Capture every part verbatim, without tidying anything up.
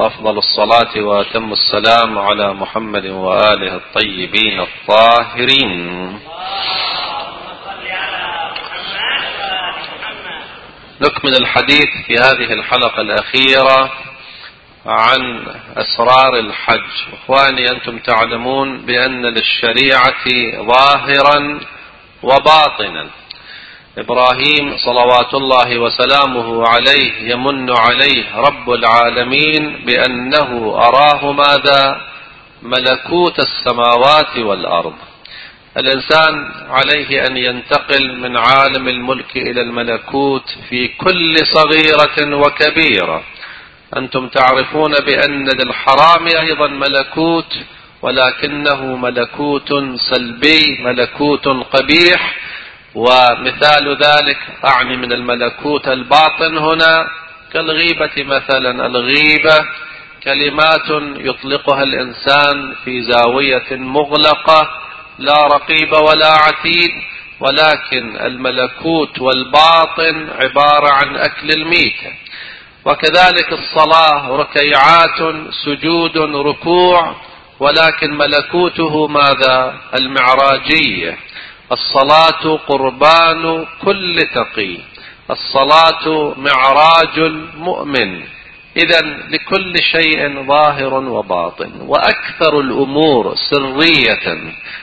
وأفضل الصلاة وأتم السلام على محمد وآله الطيبين الطاهرين. نكمل الحديث في هذه الحلقة الأخيرة عن أسرار الحج. إخواني، أنتم تعلمون بأن للشريعة ظاهرا وباطنا. إبراهيم صلوات الله وسلامه عليه يمن عليه رب العالمين بأنه أراه ماذا؟ ملكوت السماوات والأرض. الإنسان عليه أن ينتقل من عالم الملك إلى الملكوت في كل صغيرة وكبيرة. أنتم تعرفون بأن للحرام أيضا ملكوت، ولكنه ملكوت سلبي، ملكوت قبيح. ومثال ذلك أعني من الملكوت الباطن هنا كالغيبة مثلا. الغيبة كلمات يطلقها الإنسان في زاوية مغلقة لا رقيب ولا عتيد، ولكن الملكوت والباطن عبارة عن أكل الميتة. وكذلك الصلاة ركيعات سجود ركوع، ولكن ملكوته ماذا؟ المعراجية. الصلاة قربان كل تقي، الصلاة معراج المؤمن. إذن لكل شيء ظاهر وباطن، وأكثر الأمور سرية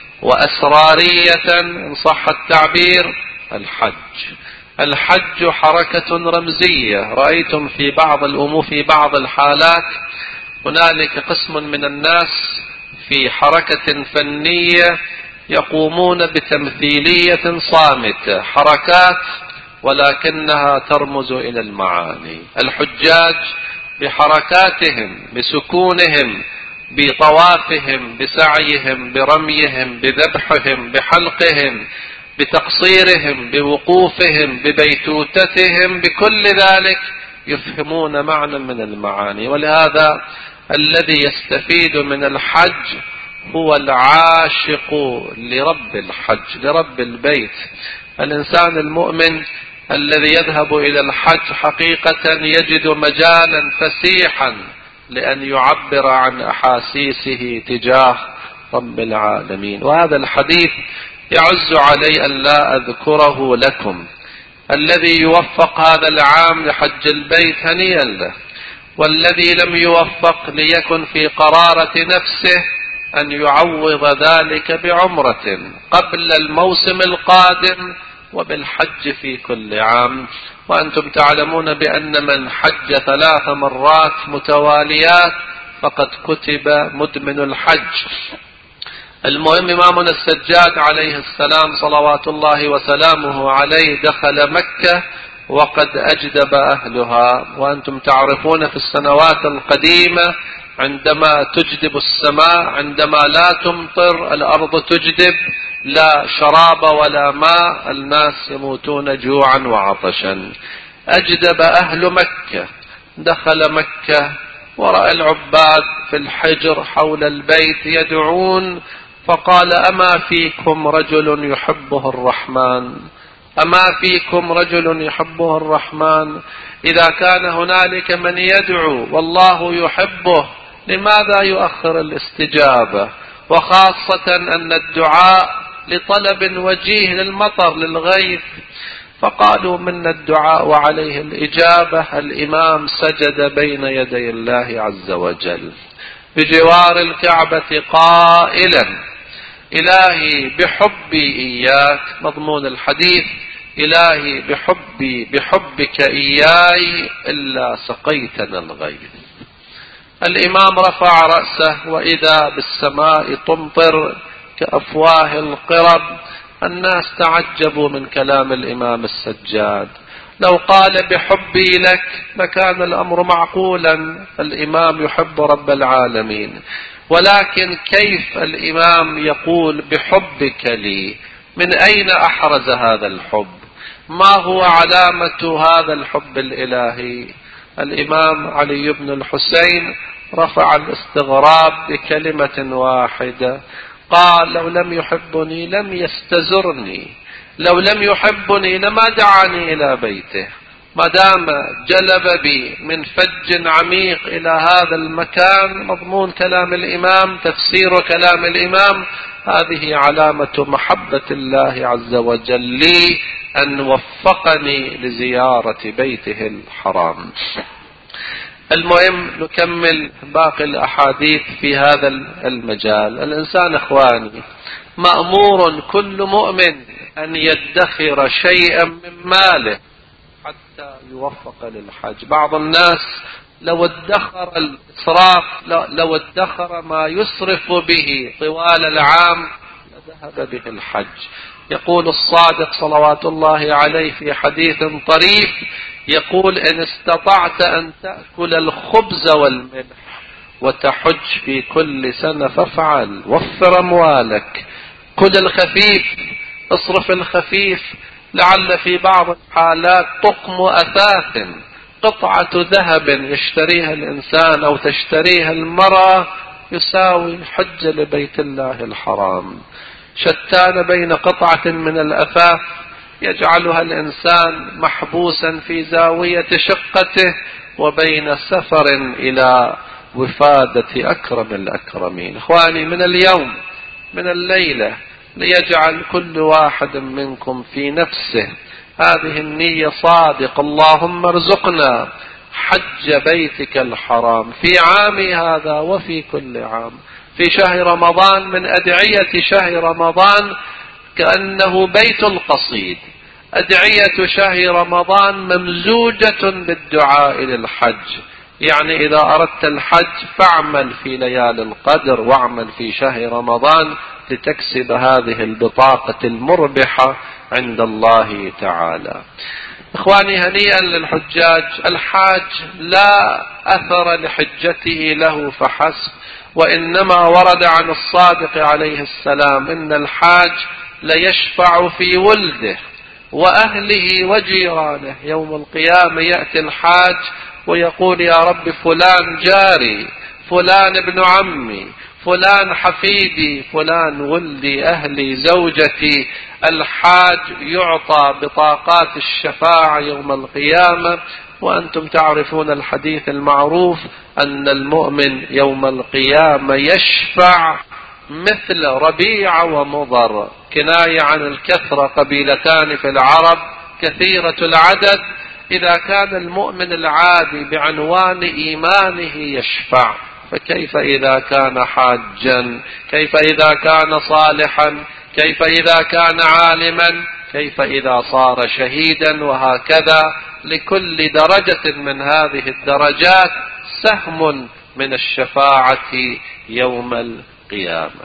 وأسرارية إن صح التعبير الحج. الحج حركة رمزية. رأيتم في بعض الأمور في بعض الحالات هنالك قسم من الناس في حركة فنية يقومون بتمثيلية صامتة، حركات ولكنها ترمز إلى المعاني. الحجاج بحركاتهم، بسكونهم، بطوافهم، بسعيهم، برميهم، بذبحهم، بحلقهم، بتقصيرهم، بوقوفهم، ببيتوتتهم، بكل ذلك يفهمون معنى من المعاني. ولهذا الذي يستفيد من الحج هو العاشق لرب الحج، لرب البيت. الإنسان المؤمن الذي يذهب إلى الحج حقيقة يجد مجالا فسيحا لأن يعبر عن أحاسيسه تجاه رب العالمين. وهذا الحديث يعز علي أن لا أذكره لكم. الذي يوفق هذا العام لحج البيت هنيئا له، والذي لم يوفق ليكن في قرارة نفسه أن يعوض ذلك بعمرة قبل الموسم القادم وبالحج في كل عام. وأنتم تعلمون بأن من حج ثلاث مرات متواليات فقد كتب مدمن الحج. المهم، إمامنا السجاد عليه السلام صلوات الله وسلامه عليه دخل مكة وقد أجدب أهلها. وأنتم تعرفون في السنوات القديمة عندما تجدب السماء، عندما لا تمطر الأرض تجدب، لا شراب ولا ماء، الناس يموتون جوعا وعطشا. أجدب أهل مكة، دخل مكة ورأى العباد في الحجر حول البيت يدعون، فقال: أما فيكم رجل يحبه الرحمن؟ أما فيكم رجل يحبه الرحمن؟ إذا كان هنالك من يدعو والله يحبه لماذا يؤخر الاستجابة؟ وخاصة أن الدعاء لطلب وجيه للمطر للغيث. فقالوا: منا الدعاء وعليه الإجابة. الإمام سجد بين يدي الله عز وجل بجوار الكعبة قائلا: إلهي بحبي إياك، مضمون الحديث: إلهي بحبي بحبك إياي إلا سقيتنا الغيث. الإمام رفع رأسه وإذا بالسماء تمطر كأفواه القرب. الناس تعجبوا من كلام الإمام السجاد. لو قال بحبي لك لكان الأمر معقولا، الإمام يحب رب العالمين. ولكن كيف الإمام يقول بحبك لي؟ من أين أحرز هذا الحب؟ ما هو علامة هذا الحب الإلهي؟ الإمام علي بن الحسين رفع الاستغراب بكلمة واحدة، قال: لو لم يحبني لم يستزرني، لو لم يحبني لما دعاني إلى بيته. ما دام جلب بي من فج عميق إلى هذا المكان، مضمون كلام الإمام، تفسير كلام الإمام، هذه علامة محبة الله عز وجل لي أن وفقني لزيارة بيته الحرام. المهم نكمل باقي الأحاديث في هذا المجال. الإنسان إخواني مأمور كل مؤمن أن يدخر شيئا من ماله حتى يوفق للحج. بعض الناس لو ادخر الإسراف، لو ادخر ما يسرف به طوال العام لذهب به الحج. يقول الصادق صلوات الله عليه في حديث طريف، يقول: إن استطعت أن تأكل الخبز والملح وتحج في كل سنة فافعل. وفر أموالك، كل الخفيف، اصرف الخفيف، لعل في بعض الحالات طقم أثاث، قطعة ذهب يشتريها الإنسان أو تشتريها المرأة يساوي حج لبيت الله الحرام. شتان بين قطعة من الأثاث يجعلها الإنسان محبوسا في زاوية شقته وبين سفر إلى وفادة أكرم الأكرمين. إخواني، من اليوم، من الليلة، ليجعل كل واحد منكم في نفسه هذه النية صادق: اللهم ارزقنا حج بيتك الحرام في عامي هذا وفي كل عام. في شهر رمضان من أدعية شهر رمضان كأنه بيت القصيد. أدعية شهر رمضان ممزوجة بالدعاء للحج. يعني إذا أردت الحج فاعمل في ليالي القدر واعمل في شهر رمضان لتكسب هذه البطاقة المربحة عند الله تعالى. إخواني، هنيئا للحجاج. الحاج لا أثر لحجته له فحسب، وإنما ورد عن الصادق عليه السلام إن الحاج ليشفع في ولده وأهله وجيرانه. يوم القيامة يأتي الحاج ويقول: يا رب، فلان جاري، فلان ابن عمي، فلان حفيدي، فلان ولدي، أهلي، زوجتي. الحاج يعطى بطاقات الشفاعة يوم القيامة. وأنتم تعرفون الحديث المعروف أن المؤمن يوم القيامة يشفع مثل ربيع ومضر، كناية عن الكثرة، قبيلتان في العرب كثيرة العدد. إذا كان المؤمن العادي بعنوان إيمانه يشفع، فكيف إذا كان حاجا؟ كيف إذا كان صالحا؟ كيف إذا كان عالما؟ كيف إذا صار شهيدا؟ وهكذا لكل درجة من هذه الدرجات سهم من الشفاعة يوم القيامة.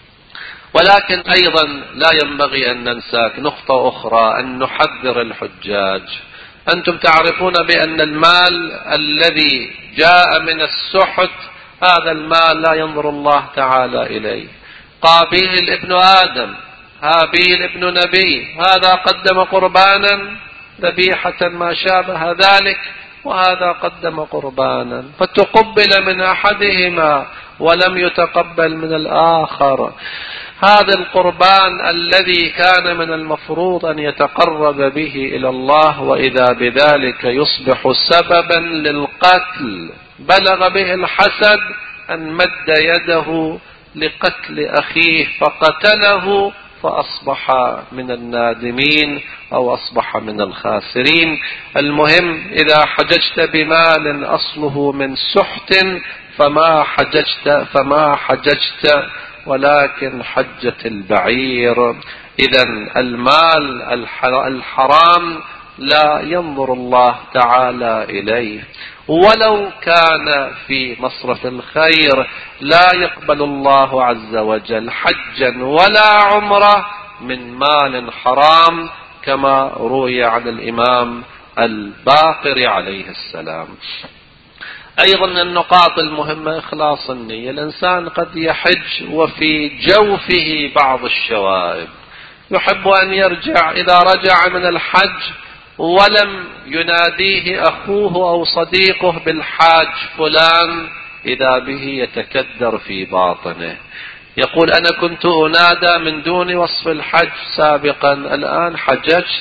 ولكن أيضا لا ينبغي أن ننسى نقطة أخرى، أن نحذر الحجاج. أنتم تعرفون بأن المال الذي جاء من السحت هذا المال لا ينظر الله تعالى إليه. قابيل ابن آدم، هابيل ابن نبي، هذا قدم قربانا ذبيحة ما شابه ذلك، وهذا قدم قربانا، فتقبل من أحدهما ولم يتقبل من الآخر. هذا القربان الذي كان من المفروض أن يتقرب به إلى الله، وإذا بذلك يصبح سببا للقتل. بلغ به الحسد أن مد يده لقتل أخيه فقتله، فأصبح من النادمين أو أصبح من الخاسرين. المهم، إذا حججت بمال أصله من سحت فما حججت فما حججت ولكن حجة البعير. إذن المال الحرام لا ينظر الله تعالى إليه، ولو كان في مصرف الخير لا يقبل الله عز وجل حجا ولا عمره من مال حرام، كما روي عن الإمام الباقر عليه السلام. أيضا النقاط المهمة إخلاص النية. الإنسان قد يحج وفي جوفه بعض الشوائب، يحب أن يرجع. إذا رجع من الحج ولم يناديه أخوه أو صديقه بالحاج فلان، إذا به يتكدر في باطنه، يقول: أنا كنت أنادى من دون وصف الحج سابقا، الآن حججت،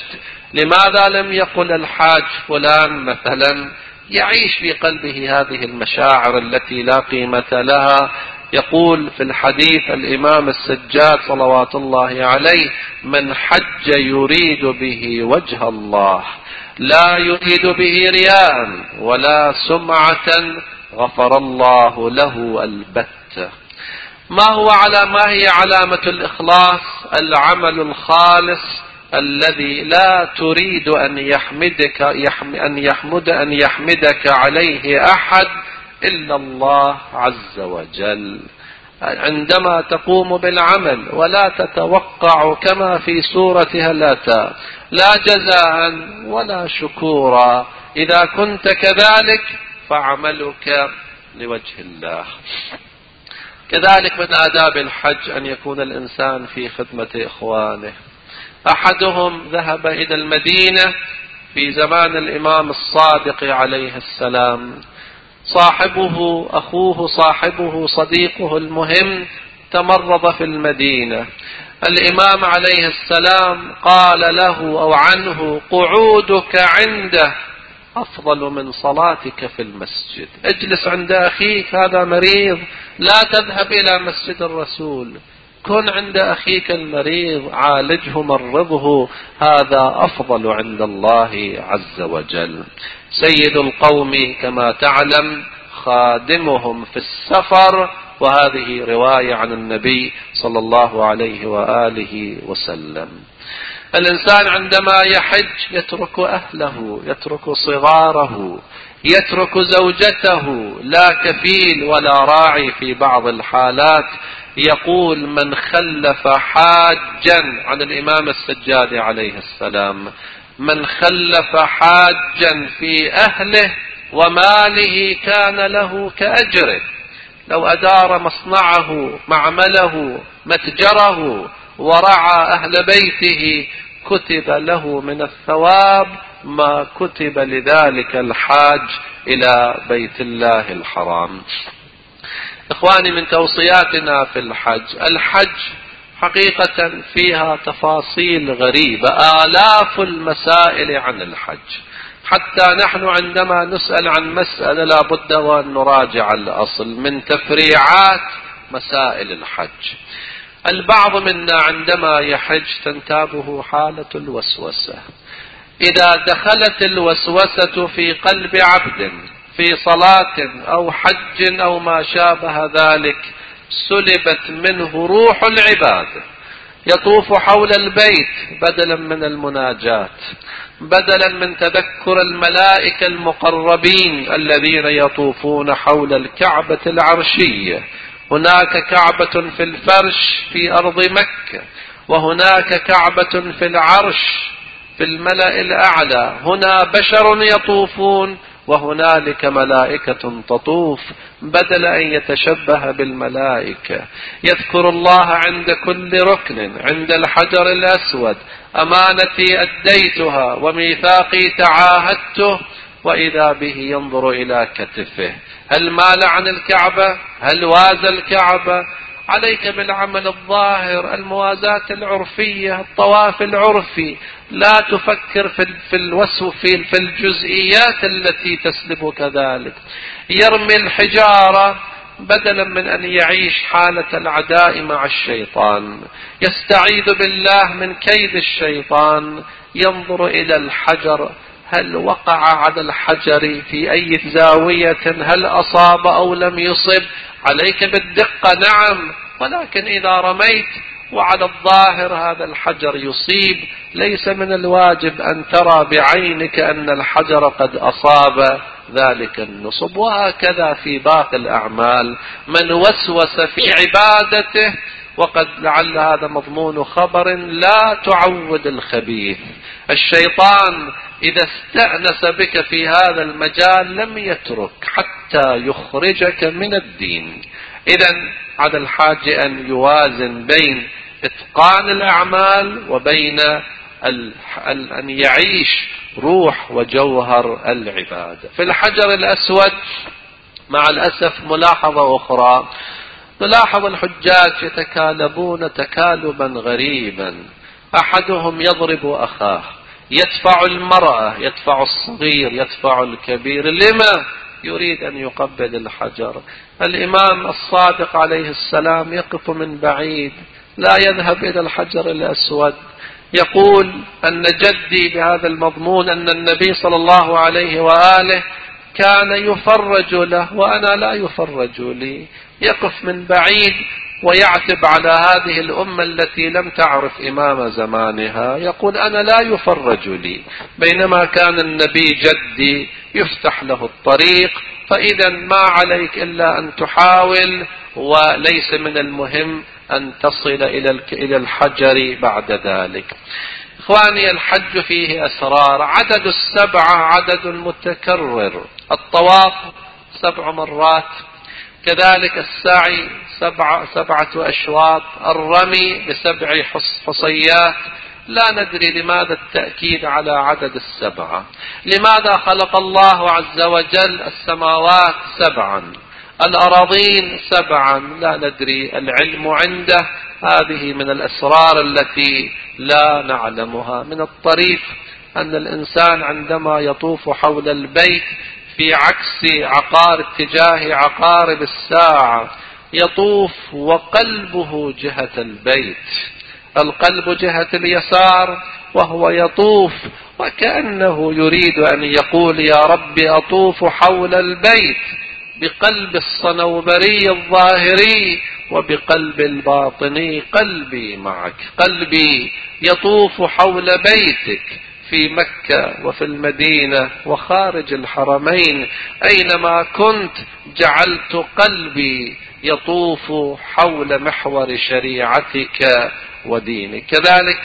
لماذا لم يقل الحاج فلان مثلا يعيش في قلبه هذه المشاعر التي لا قيمة لها؟ يقول في الحديث الإمام السجاد صلوات الله عليه: من حج يريد به وجه الله لا يريد به رياء ولا سمعة غفر الله له البتة. ما هو على ما هي علامة الإخلاص؟ العمل الخالص الذي لا تريد أن يحمدك أن يحمد أن يحمدك عليه أحد إلا الله عز وجل. عندما تقوم بالعمل ولا تتوقع كما في سورة هل أتى لا جزاء ولا شكورا، إذا كنت كذلك فعملك لوجه الله. كذلك من آداب الحج أن يكون الإنسان في خدمة إخوانه. أحدهم ذهب إلى المدينة في زمان الإمام الصادق عليه السلام، صاحبه أخوه صاحبه صديقه المهم تمرض في المدينة. الإمام عليه السلام قال له أو عنه: قعودك عنده أفضل من صلاتك في المسجد. اجلس عند أخيك هذا مريض، لا تذهب إلى مسجد الرسول، كن عند أخيك المريض، عالجه مرضه، هذا أفضل عند الله عز وجل. سيد القوم كما تعلم خادمهم في السفر، وهذه رواية عن النبي صلى الله عليه وآله وسلم. الإنسان عندما يحج يترك أهله، يترك صغاره، يترك زوجته، لا كفيل ولا راعي في بعض الحالات. يقول: من خلف حاجا، عن الإمام السجاد عليه السلام: من خلف حاجا في أهله وماله كان له كأجره. لو أدار مصنعه، معمله، متجره، ورعى أهل بيته، كتب له من الثواب ما كتب لذلك الحاج إلى بيت الله الحرام. إخواني، من توصياتنا في الحج، الحج حقيقة فيها تفاصيل غريبة، آلاف المسائل عن الحج، حتى نحن عندما نسأل عن مسألة لا بد وأن نراجع الأصل من تفريعات مسائل الحج. البعض منا عندما يحج تنتابه حالة الوسوسة. إذا دخلت الوسوسة في قلب عبد في صلاة أو حج أو ما شابه ذلك، سلبت منه روح العبادة. يطوف حول البيت بدلا من المناجاة، بدلا من تذكر الملائكة المقربين الذين يطوفون حول الكعبة العرشية. هناك كعبة في الفرش في أرض مكة، وهناك كعبة في العرش في الملأ الأعلى. هنا بشر يطوفون وهنالك ملائكة تطوف، بدل أن يتشبه بالملائكة. يذكر الله عند كل ركن، عند الحجر الأسود: أمانتي أديتها وميثاقي تعاهدته، وإذا به ينظر إلى كتفه. هل مال عن الكعبة؟ هل وازى الكعبة؟ عليك بالعمل الظاهر، الموازاة العرفية، الطواف العرفي. لا تفكر في الوسو في الجزئيات التي تسلبك ذلك. يرمي الحجارة بدلا من أن يعيش حالة العداء مع الشيطان، يستعيذ بالله من كيد الشيطان. ينظر إلى الحجر: هل وقع على الحجر في أي زاوية؟ هل أصاب أو لم يصب؟ عليك بالدقة نعم، ولكن إذا رميت وعلى الظاهر هذا الحجر يصيب، ليس من الواجب أن ترى بعينك أن الحجر قد أصاب ذلك النصب. وهكذا في باقي الأعمال، من وسوس في عبادته، وقد لعل هذا مضمون خبر: لا تعود الخبيث. الشيطان إذا استأنس بك في هذا المجال لم يترك حتى يخرجك من الدين. إذن على الحاج أن يوازن بين إتقان الأعمال وبين أن يعيش روح وجوهر العبادة. في الحجر الأسود مع الأسف ملاحظة أخرى: نلاحظ الحجاج يتكالبون تكالبا غريبا. أحدهم يضرب أخاه، يدفع المرأة، يدفع الصغير، يدفع الكبير. لما يريد أن يقبل الحجر؟ الإمام الصادق عليه السلام يقف من بعيد، لا يذهب إلى الحجر الأسود. يقول أن جدي بهذا المضمون أن النبي صلى الله عليه وآله كان يفرج له وأنا لا يفرج لي. يقف من بعيد ويعتب على هذه الأمة التي لم تعرف إمام زمانها، يقول أنا لا يفرج لي، بينما كان النبي جدي يفتح له الطريق. فإذا ما عليك إلا أن تحاول، وليس من المهم أن تصل إلى الحجر بعد ذلك. إخواني، الحج فيه أسرار. عدد السبعة عدد متكرر، الطواف سبع مرات، كذلك السعي سبعة, سبعة أشواط، الرمي بسبع حصيات. لا ندري لماذا التأكيد على عدد السبعة. لماذا خلق الله عز وجل السماوات سبعا، الأراضين سبعا؟ لا ندري، العلم عنده. هذه من الأسرار التي لا نعلمها. من الطريف أن الإنسان عندما يطوف حول البيت في عكس عقار اتجاه عقارب الساعة يطوف وقلبه جهة البيت، القلب جهة اليسار وهو يطوف، وكأنه يريد أن يقول يا رب أطوف حول البيت بقلب الصنوبري الظاهري وبقلب الباطني، قلبي معك، قلبي يطوف حول بيتك في مكة وفي المدينة وخارج الحرمين، أينما كنت جعلت قلبي يطوف حول محور شريعتك ودينك. كذلك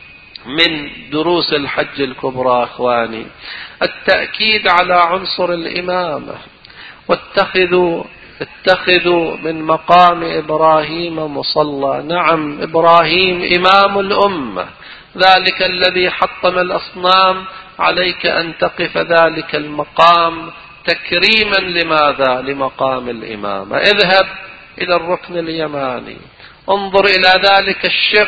من دروس الحج الكبرى أخواني التأكيد على عنصر الإمامة. واتخذوا اتخذوا من مقام إبراهيم مصلى. نعم، إبراهيم إمام الأمة، ذلك الذي حطم الأصنام، عليك أن تقف ذلك المقام تكريما لماذا؟ لمقام الإمامة. اذهب إلى الركن اليماني، انظر إلى ذلك الشق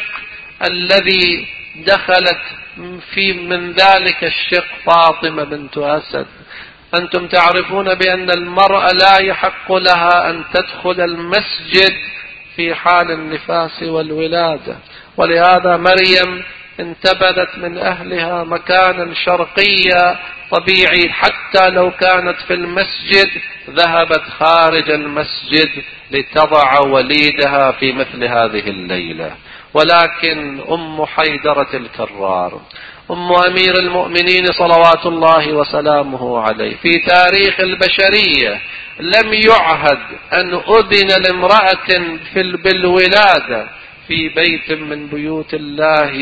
الذي دخلت في من ذلك الشق فاطمة بنت أسد. أنتم تعرفون بأن المرأة لا يحق لها أن تدخل المسجد في حال النفاس والولادة، ولهذا مريم انتبذت من أهلها مكانا شرقيا طبيعي، حتى لو كانت في المسجد ذهبت خارج المسجد لتضع وليدها في مثل هذه الليلة. ولكن أم حيدرة الكرار، أم أمير المؤمنين صلوات الله وسلامه عليه، في تاريخ البشرية لم يعهد أن أذن لامرأة بالولادة في بيت من بيوت الله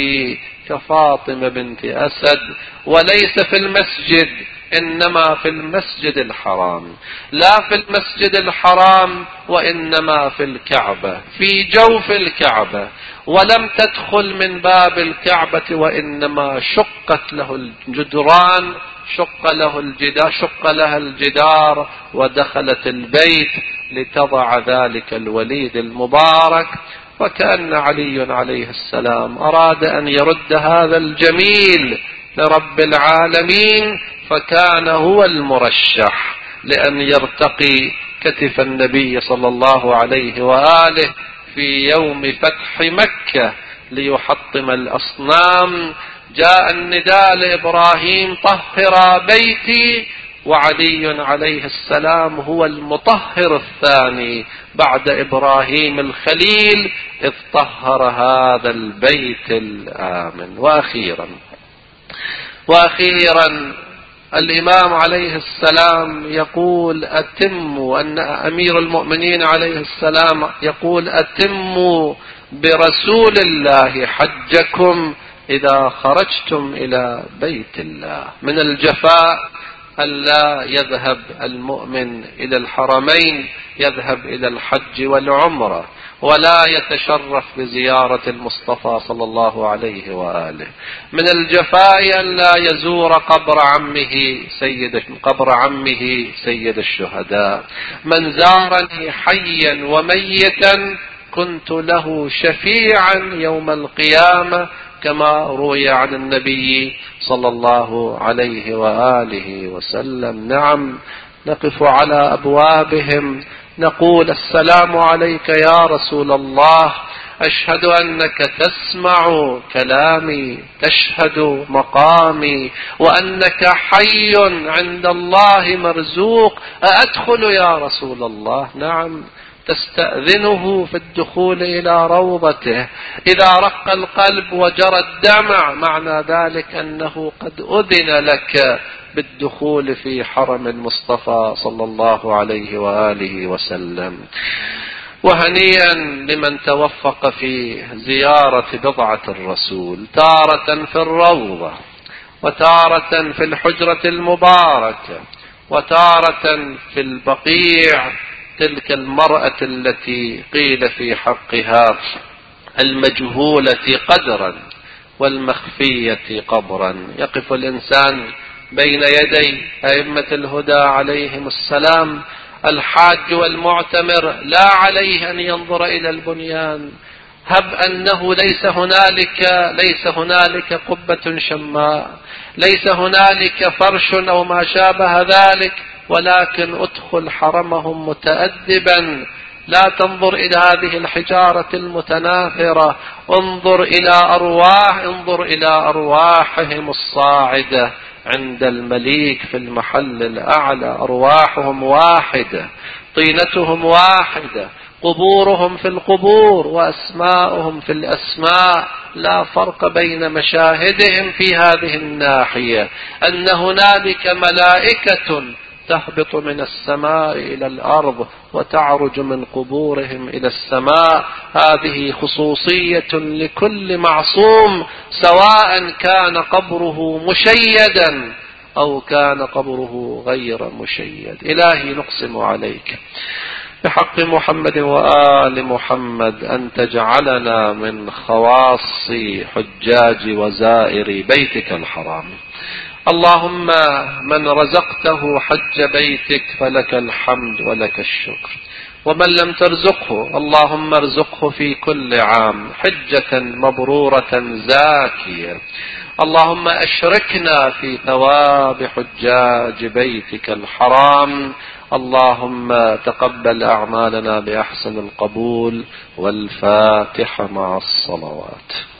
كفاطمة بنت أسد، وليس في المسجد، إنما في المسجد الحرام. لا في المسجد الحرام وإنما في الكعبة، في جوف الكعبة، ولم تدخل من باب الكعبة، وإنما شقت له الجدران، شق له الجدار شق لها الجدار ودخلت البيت لتضع ذلك الوليد المبارك. وكأن علي عليه السلام أراد أن يرد هذا الجميل لرب العالمين، فكان هو المرشح لأن يرتقي كتف النبي صلى الله عليه وآله في يوم فتح مكة ليحطم الأصنام. جاء النداء لإبراهيم طهر بيتي، وعلي عليه السلام هو المطهر الثاني بعد إبراهيم الخليل إذ طهر هذا البيت الآمن. وأخيرا وأخيرا الإمام عليه السلام يقول أتموا، أن أمير المؤمنين عليه السلام يقول أتموا برسول الله حجكم إذا خرجتم إلى بيت الله. من الجفاء ألا يذهب المؤمن إلى الحرمين، يذهب إلى الحج والعمرة، ولا يتشرف بزيارة المصطفى صلى الله عليه وآله. من الجفاء ألا يزور قبر عمه سيد قبر عمه سيد الشهداء. من زارني حيا وميتا كنت له شفيعا يوم القيامة، كما روي عن النبي صلى الله عليه وآله وسلم. نعم، نقف على أبوابهم نقول: السلام عليك يا رسول الله، أشهد أنك تسمع كلامي، تشهد مقامي، وأنك حي عند الله مرزوق، أأدخل يا رسول الله؟ نعم. تستأذنه في الدخول إلى روضته. إذا رق القلب وجرى الدمع معنى ذلك أنه قد أذن لك بالدخول في حرم المصطفى صلى الله عليه وآله وسلم. وهنيئا لمن توفق في زيارة بضعة الرسول، تارة في الروضة، وتارة في الحجرة المباركة، وتارة في البقيع، تلك المرأة التي قيل في حقها المجهولة قدرا والمخفية قبرا. يقف الإنسان بين يدي أئمة الهدى عليهم السلام، الحاج والمعتمر لا عليه أن ينظر إلى البنيان، هب أنه ليس هنالك ليس هنالك قبة شماء، ليس هنالك فرش أو ما شابه ذلك، ولكن ادخل حرمهم متأدبا، لا تنظر إلى هذه الحجارة المتناثرة، انظر إلى أرواح انظر إلى أرواحهم الصاعدة عند المليك في المحل الأعلى. أرواحهم واحدة، طينتهم واحدة، قبورهم في القبور، وأسماؤهم في الأسماء. لا فرق بين مشاهدهم في هذه الناحية، أن هنالك ملائكة تهبط من السماء إلى الأرض وتعرج من قبورهم إلى السماء. هذه خصوصية لكل معصوم، سواء كان قبره مشيدا أو كان قبره غير مشيد. إلهي نقسم عليك بحق محمد وآل محمد أن تجعلنا من خواص حجاج وزائر بيتك الحرام. اللهم من رزقته حج بيتك فلك الحمد ولك الشكر، ومن لم ترزقه اللهم ارزقه في كل عام حجة مبرورة زاكية. اللهم أشركنا في ثواب حجاج بيتك الحرام. اللهم تقبل أعمالنا بأحسن القبول، والفاتحة مع الصلوات.